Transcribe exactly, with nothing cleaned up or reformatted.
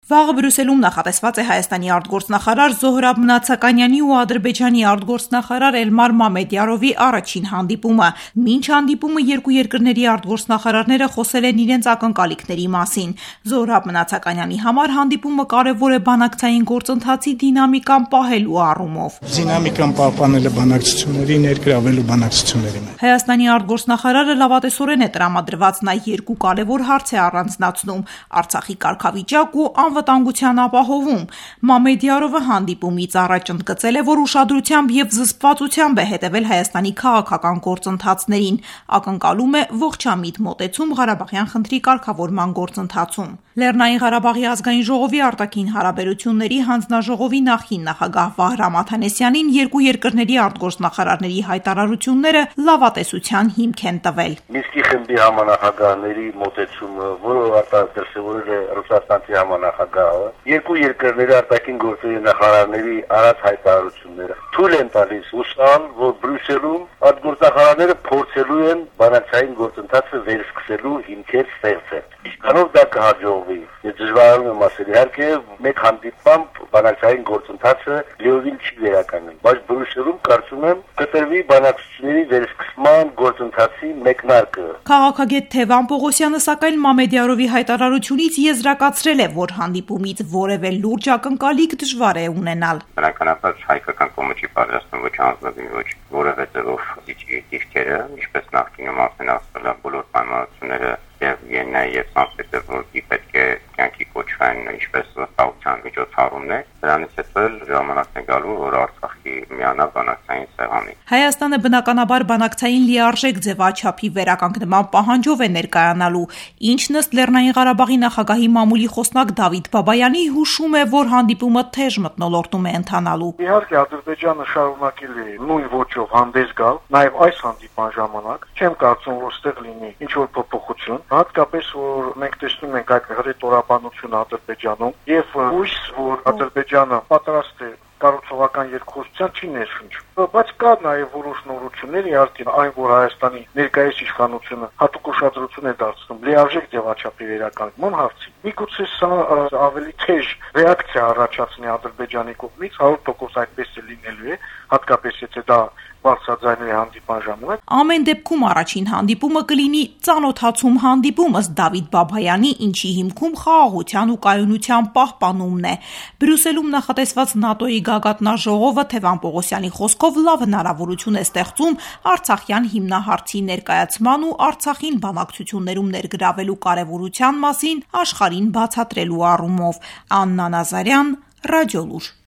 Վաղը Բրյուսելում նախատեսված է Հայաստանի արտգործնախարար Զոհրաբ Մնացականյանի ու Ադրբեջանի արտգործնախարար Էլմար Մամեդյարովի առաջին հանդիպումը։ Մինչ հանդիպումը երկու երկրների արտգործնախարարները խոսել են իրենց ակնկալիքների մասին։ Զոհրաբ Մնացականյանի համար հանդիպումը կարևոր է բանակցային գործընթացի դինամիկան պահելու առումով։ Դինամիկան պահպանելը բանակցությունների, ներգրավելու բանակցությունների մեջ։ Հայաստանի արտգործնախարարը լավատեսորեն է տրամադրված, նա երկու կարևոր հարց է առանձնացնում՝ Արցախի կարգավիճակ ու անվտանգության ապահովում։ Մամեդյարովը հանդիպումից առաջ ընդգծել է, որ ուշադրությամբ եւ զսպվածությամբ է հետևել Հայաստանի քաղաքական գործընթացներին, ակնկալում է ողջամիտ մոտեցում Ղարաբաղյան խնդրի կարգավորման գործընթացում։ Լեռնային Ղարաբաղի ազգային ժողովի արտաքին հարաբերությունների հանձնաժողովի նախին նախագահ Վահրամ Աթանեսյանին երկու երկրների արտգործնախարարների հայտարարությունները լավատեսության հիմք են տվել։ Մինսկի խմբի համանախագահների մոտեցումը, որը արտադրել է Ռուսաստանի համանախագահը, երկու երկրների արտաքին գործերի նախարարների արած հայտարարությունները թույլ են տալիս հուսալ, որ Բրյուսելում արտգործնախարարները փորձելու են բանակցային գործընթացը վերսկսելու հիմքեր ստեղծել։ Ինչքանով դա կհաջողվի, դժվարանում եմ ասել, իհարկե մեկ հանդիպմամբ բանակցային գործընթացը լիովին չի վերականգնի, բայց Բրյուսելում կարծում եմ կտրվի բանակցությունների վերսկսման գործընթացի մեկնարկը։ Քաղաքագետ Թևան Պողոսյանը սակայն Մամեդյարովի հայտարարությունից եզրակացրել է, որ հանդիպումից որևէ լուրջ ակնկալիք դժվար է ունենալ։ Բնականաբար հայկական կողմը չի պատրաստվում ոչ հանձնվի, ոչ որևէ ձևով դիճի դիրքերը, ինչպես նախկինում ասեն ասել բոլոր պայմանությունները եւ Վիեննա եւ Սանկտ Պետերբուրգի պետք է կյանքի կոչվեն, ինչպես վստահության միջոցառումներ, դրանից հետո ժամանակն է գալու, որ Արցախի միանա բանակցային սեղանին։ Հայաստանը բնականաբար բանակցային լիարժեք ձևաչափի վերականգնման պահանջով է ներկայանալու, ինչն ըստ Լեռնային Ղարաբաղի նախագահի մամուլի խոսնակ Դավիթ Բաբայանի հուշում է, որ հանդիպումը թեժ մթնոլորտում է ընթանալու։ Իհարկե Ադրբեջանը շարունակել է նույն ոճով հանդես գալ, նաև այս հանդիպման ժամանակ չեմ կարծում, որ ստեղ լինի ինչ որ փոփոխություն, հատկապես որ մենք տեսնում ենք այդ հռետորաբանությունը Ադրբեջանում եւ հույս, որ Ադրբեջանը պատրաստ է կառուցողական երկխոսության չի ներշնչում, բայց կա նաև որոշ նորություններ, իհարկե այն, որ Հայաստանի ներկայիս իշխանությունը հատուկ ուշադրություն է դարձնում լիարժեք ձևաչափի վերականգնման հարցին։ Միգուցե սա ավելի թեժ ռեակցիա առաջացնի Ադրբեջանի կողմից, հարյուր տոկոս այդպես է լինելու է, հատկապես եթե դա բարձրաձայնվի հանդիպման ժամանակ։ Ամեն դեպքում առաջին հանդիպումը կլինի ծանոթացում հանդիպում ըստ Դավիթ Բաբայանի, ինչի հիմքում խաղաղության ու կայունության պահպանումն է։ Բրյուսելում նախատեսված ՆԱՏՕ-ի գագաթնաժողովը Թևան Պողոսյանի խոսքով լավ հնարավորություն է ստեղծում արցախյան հիմնահարցի ներկայացման ու Արցախին բանակցություններում ներգրավելու կարևորության մասին աշխարհին բացատրելու առումով։ Աննա Նազարյան, Ռադիոլուր։